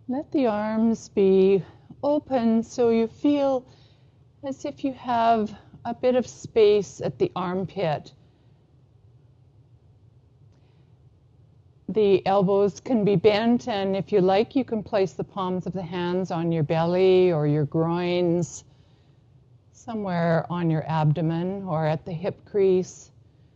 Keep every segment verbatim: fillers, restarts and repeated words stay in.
Let the arms be open so you feel as if you have a bit of space at the armpit. The elbows can be bent, and if you like, you can place the palms of the hands on your belly or your groins, somewhere on your abdomen or at the hip crease.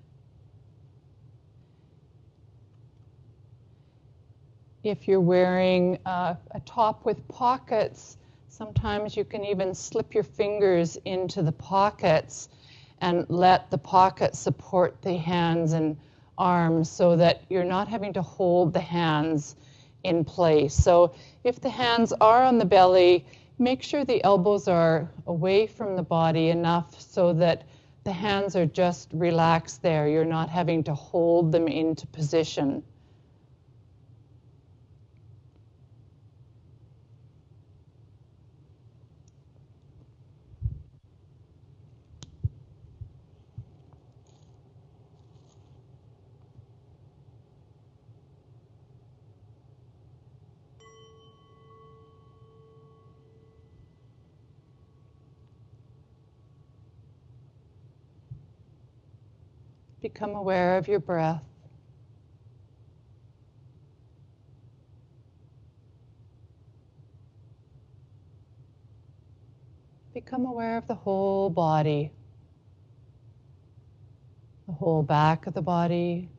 If you're wearing uh, a top with pockets, sometimes you can even slip your fingers into the pockets and let the pockets support the hands and arms so that you're not having to hold the hands in place. So if the hands are on the belly, make sure the elbows are away from the body enough so that the hands are just relaxed there. You're not having to hold them into position. Become aware of your breath. Become aware of the whole body, the whole back of the body,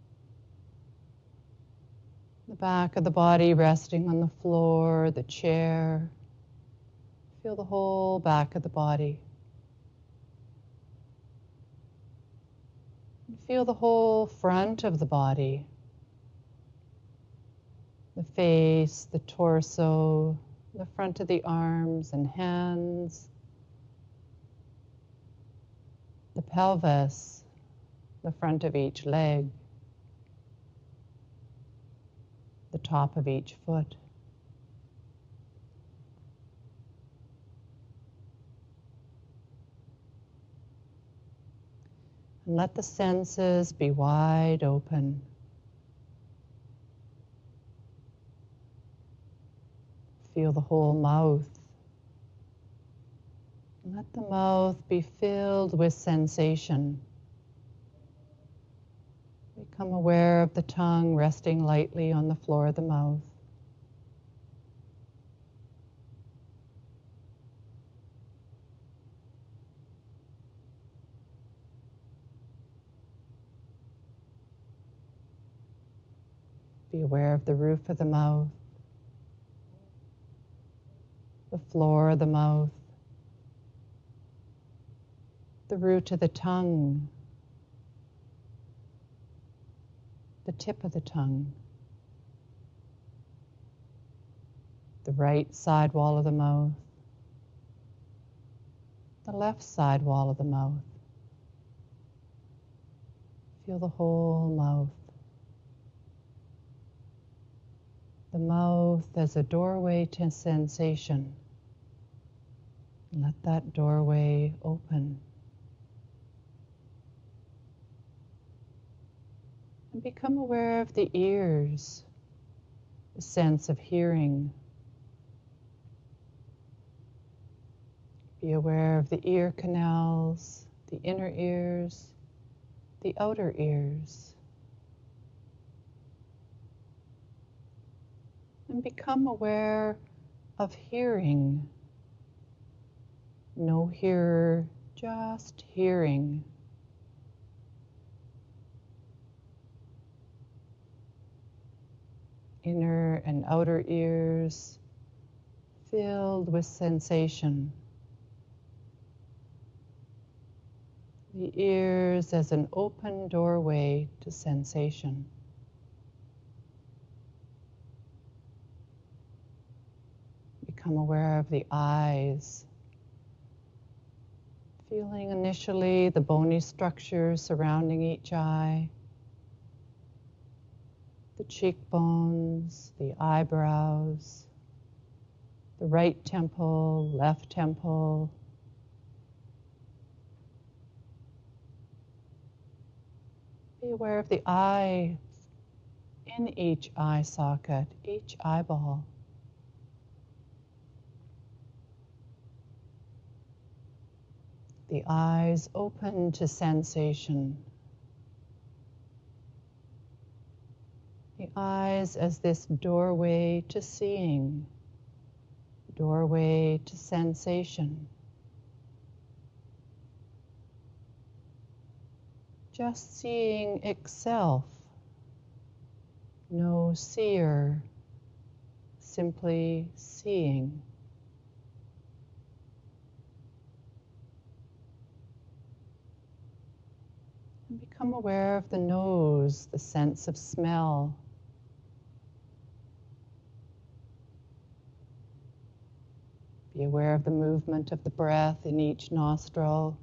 the back of the body resting on the floor, the chair. Feel the whole back of the body. Feel the whole front of the body, the face, the torso, the front of the arms and hands, the pelvis, the front of each leg, the top of each foot. And let the senses be wide open. Feel the whole mouth. Let the mouth be filled with sensation. Become aware of the tongue resting lightly on the floor of the mouth. Be aware of the roof of the mouth, the floor of the mouth, the root of the tongue, the tip of the tongue, the right side wall of the mouth, the left side wall of the mouth. Feel the whole mouth. The mouth as a doorway to sensation. Let that doorway open. And become aware of the ears, the sense of hearing. Be aware of the ear canals, the inner ears, the outer ears. And become aware of hearing. No hearer, just hearing. Inner and outer ears filled with sensation. The ears as an open doorway to sensation. Become aware of the eyes. Feeling initially the bony structure surrounding each eye, the cheekbones, the eyebrows, the right temple, left temple. Be aware of the eye in each eye socket, each eyeball. the eyes open to sensation. The eyes as this doorway to seeing, doorway to sensation. Just seeing itself, no seer, simply seeing. And become aware of the nose, the sense of smell. Be aware of the movement of the breath in each nostril.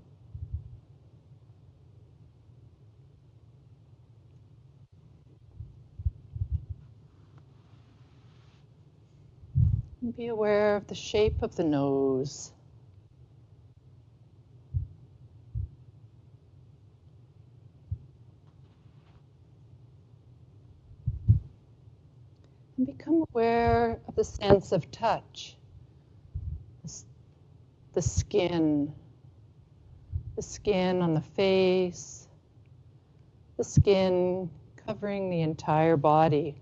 And be aware of the shape of the nose. And become aware of the sense of touch. The skin, the skin on the face, the skin covering the entire body.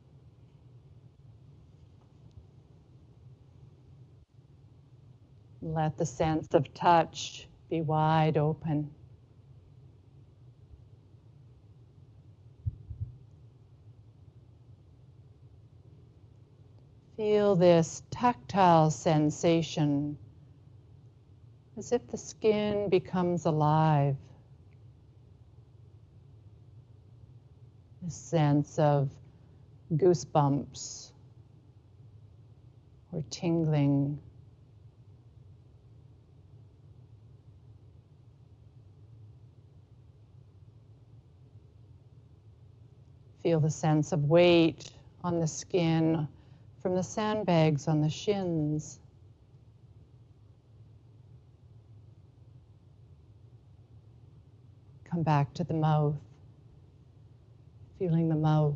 Let the sense of touch be wide open. Feel this tactile sensation as if the skin becomes alive. A sense of goosebumps or tingling. Feel the sense of weight on the skin from the sandbags on the shins. Come back to the mouth, feeling the mouth.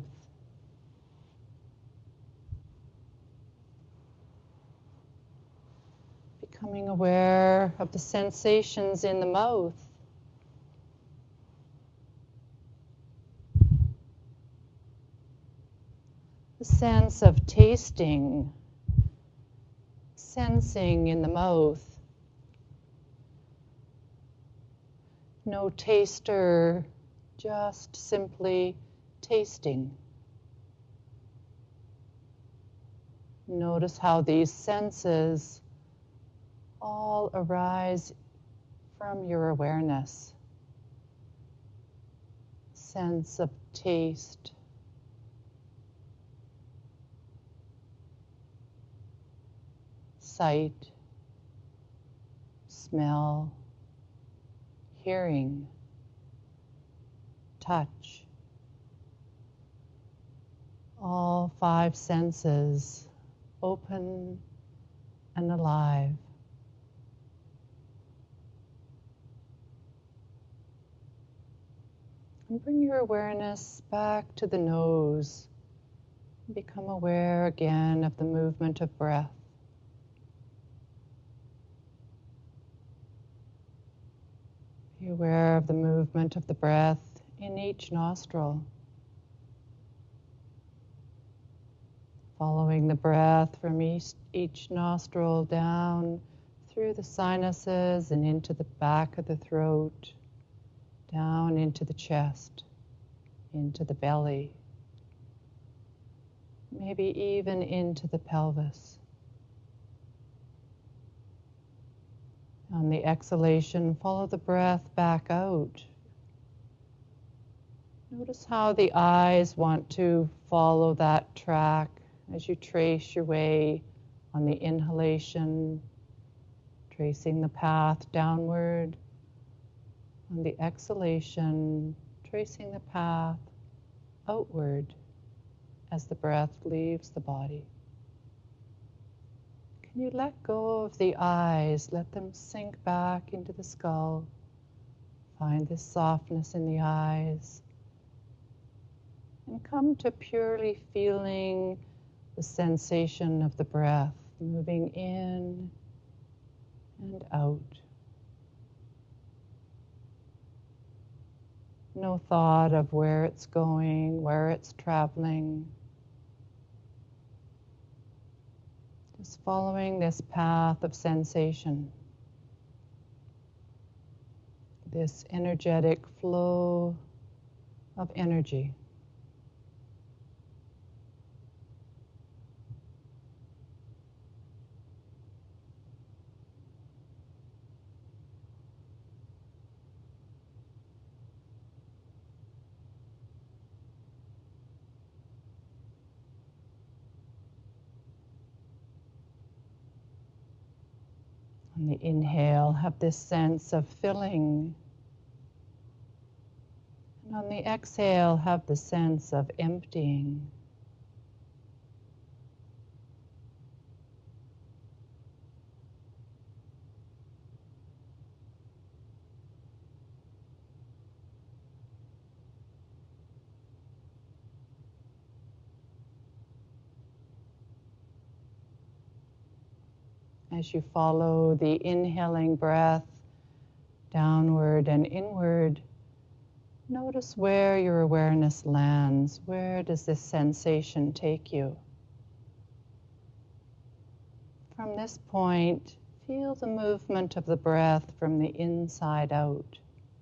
Becoming aware of the sensations in the mouth. The sense of tasting, sensing in the mouth. No taster, just simply tasting. Notice how these senses all arise from your awareness. Sense of taste. Sight, smell, hearing, touch. All five senses open and alive. And bring your awareness back to the nose. Become aware again of the movement of breath. Be aware of the movement of the breath in each nostril. Following the breath from each, each nostril down through the sinuses and into the back of the throat, down into the chest, into the belly, maybe even into the pelvis. On the exhalation, follow the breath back out. Notice how the eyes want to follow that track as you trace your way on the inhalation, tracing the path downward. On the exhalation, tracing the path outward as the breath leaves the body. Can you let go of the eyes? Let them sink back into the skull. Find this softness in the eyes. And come to purely feeling the sensation of the breath moving in and out. no thought of where it's going, where it's traveling. Just following this path of sensation, this energetic flow of energy. On the inhale, have this sense of filling. And on the exhale, have the sense of emptying. As you follow the inhaling breath downward and inward, notice where your awareness lands. Where does this sensation take you? From this point, feel the movement of the breath from the inside out.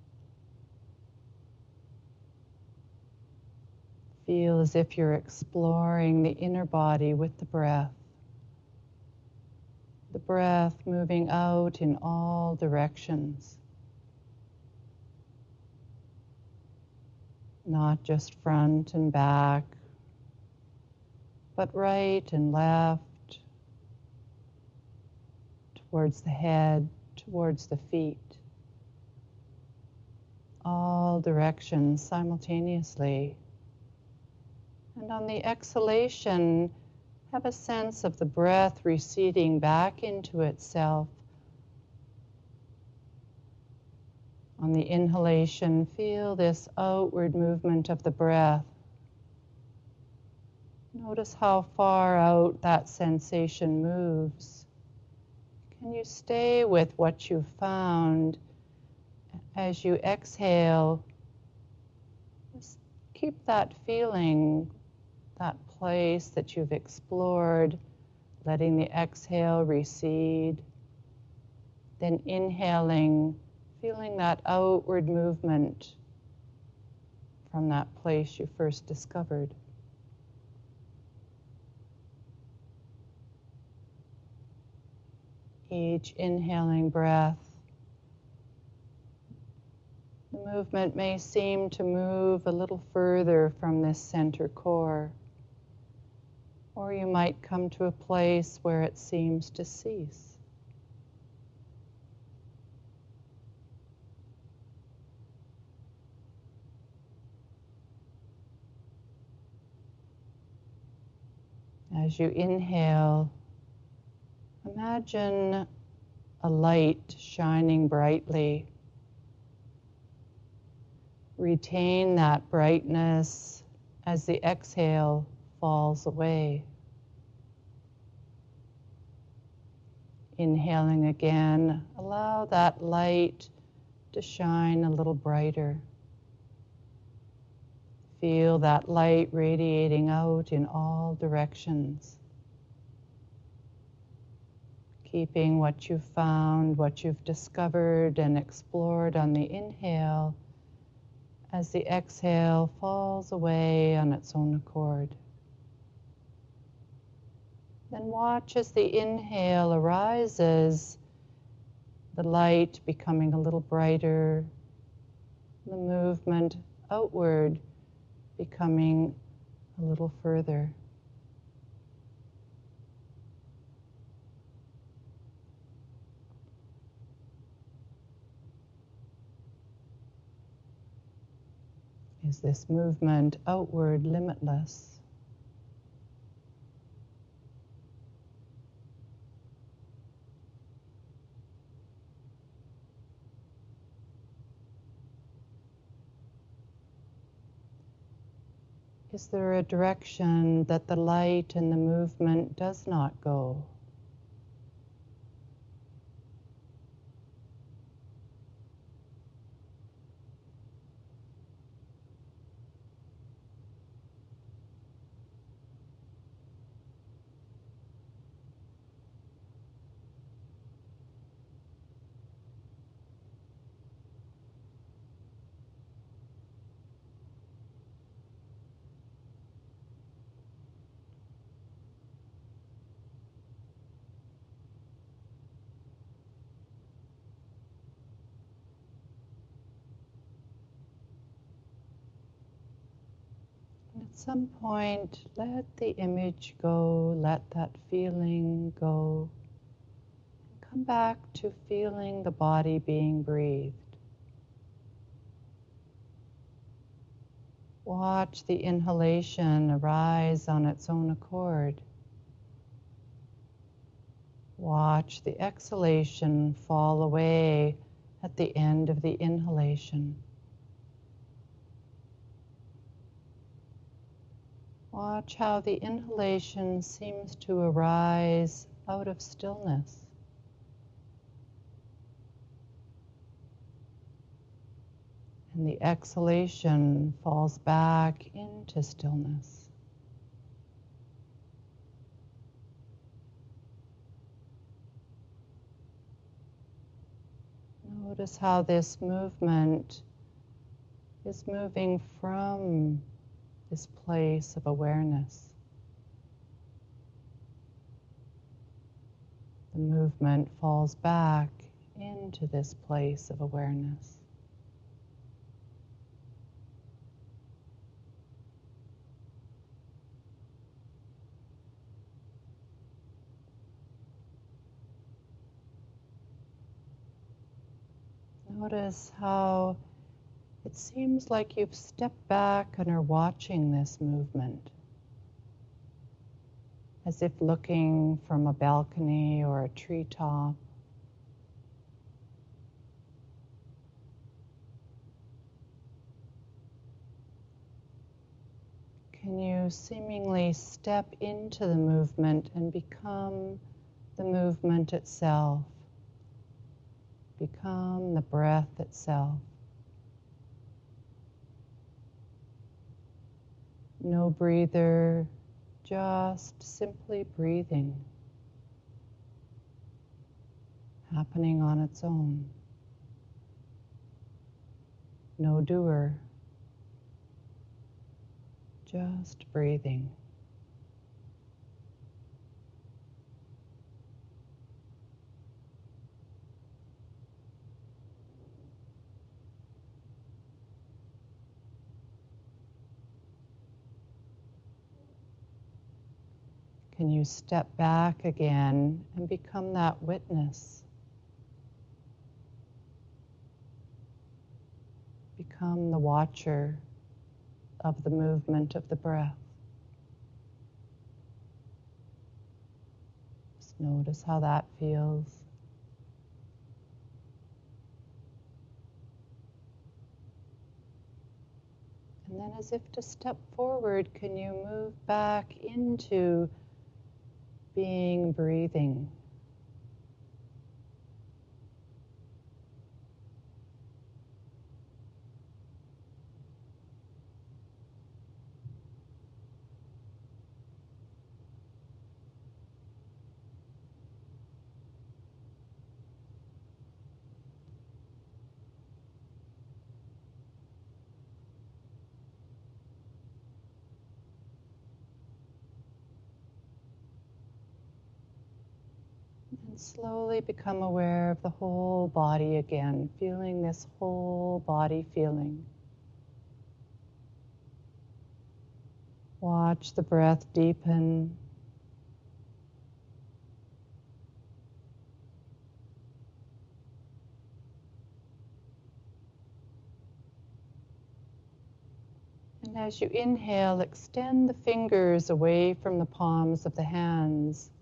Feel as if you're exploring the inner body with the breath. The breath moving out in all directions. Not just front and back, but right and left, towards the head, towards the feet. All directions simultaneously. And on the exhalation, have a sense of the breath receding back into itself. On the inhalation, feel this outward movement of the breath. Notice how far out that sensation moves. Can you stay with what you've found? As you exhale, just keep that feeling, that place that you've explored, letting the exhale recede. Then inhaling, feeling that outward movement from that place you first discovered. Each inhaling breath, the movement may seem to move a little further from this center core, or you might come to a place where it seems to cease. As you inhale, imagine a light shining brightly. Retain that brightness as the exhale falls away. Inhaling again, allow that light to shine a little brighter. Feel that light radiating out in all directions. Keeping what you've found, what you've discovered and explored on the inhale, as the exhale falls away on its own accord. Then watch as the inhale arises, the light becoming a little brighter, the movement outward becoming a little further. Is this movement outward limitless? Is there a direction that the light and the movement does not go? At some point, let the image go, let that feeling go. Come back to feeling the body being breathed. Watch the inhalation arise on its own accord. Watch the exhalation fall away at the end of the inhalation. Watch how the inhalation seems to arise out of stillness. And the exhalation falls back into stillness. Notice how this movement is moving from this place of awareness. The movement falls back into this place of awareness. Notice how it seems like you've stepped back and are watching this movement, as if looking from a balcony or a treetop. Can you seemingly step into the movement and become the movement itself? Become the breath itself. No breather, just simply breathing, happening on its own. No doer, just breathing. Can you step back again and become that witness? Become the watcher of the movement of the breath. Just notice how that feels. And then, as if to step forward, can you move back into being breathing? And slowly become aware of the whole body again, feeling this whole body feeling. Watch the breath deepen. And as you inhale, extend the fingers away from the palms of the hands.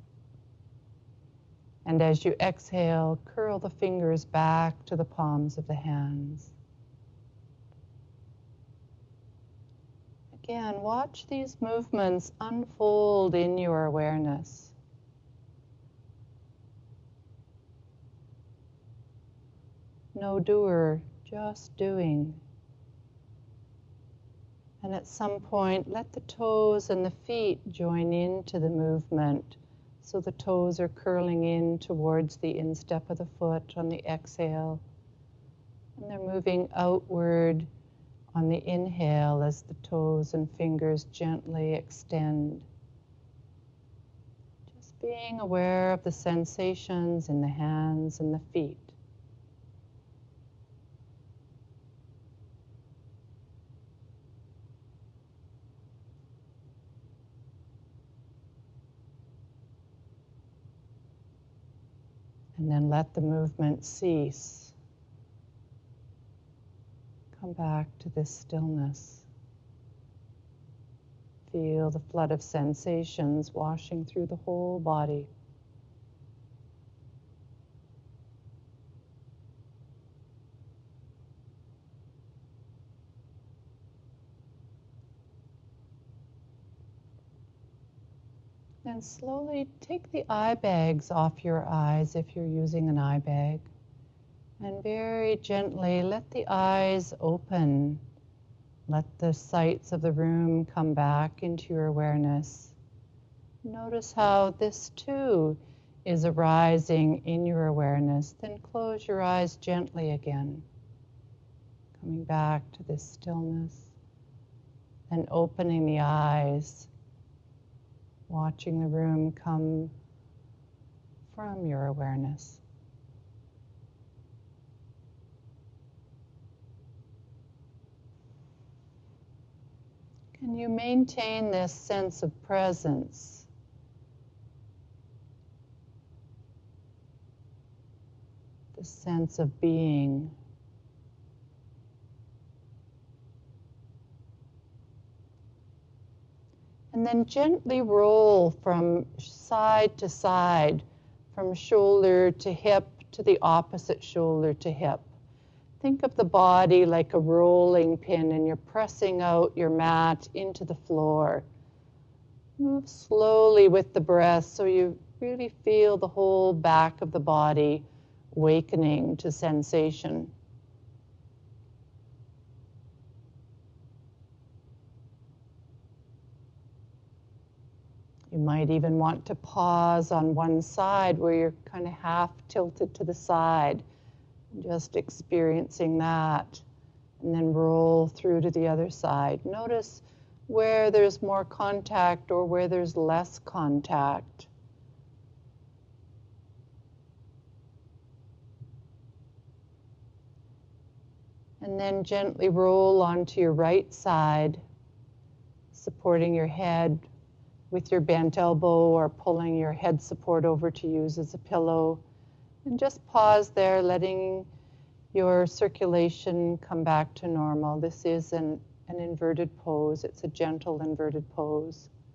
And as you exhale, curl the fingers back to the palms of the hands. Again, watch these movements unfold in your awareness. No doer, just doing. And at some point, let the toes and the feet join into the movement. So the toes are curling in towards the instep of the foot on the exhale. And they're moving outward on the inhale as the toes and fingers gently extend. Just being aware of the sensations in the hands and the feet. And then let the movement cease. Come back to this stillness. Feel the flood of sensations washing through the whole body. And slowly take the eye bags off your eyes if you're using an eye bag. And very gently let the eyes open. Let the sights of the room come back into your awareness. Notice how this too is arising in your awareness. Then close your eyes gently again. Coming back to this stillness. And opening the eyes. Watching the room come from your awareness. Can you maintain this sense of presence? This sense of being? And then gently roll from side to side, from shoulder to hip to the opposite shoulder to hip. Think of the body like a rolling pin and you're pressing out your mat into the floor. Move slowly with the breath so you really feel the whole back of the body awakening to sensation. You might even want to pause on one side where you're kind of half tilted to the side, just experiencing that, and then roll through to the other side. Notice where there's more contact or where there's less contact. And then gently roll onto your right side, supporting your head with your bent elbow or pulling your head support over to use as a pillow. And just pause there, letting your circulation come back to normal. This is an, an inverted pose. It's a gentle inverted pose.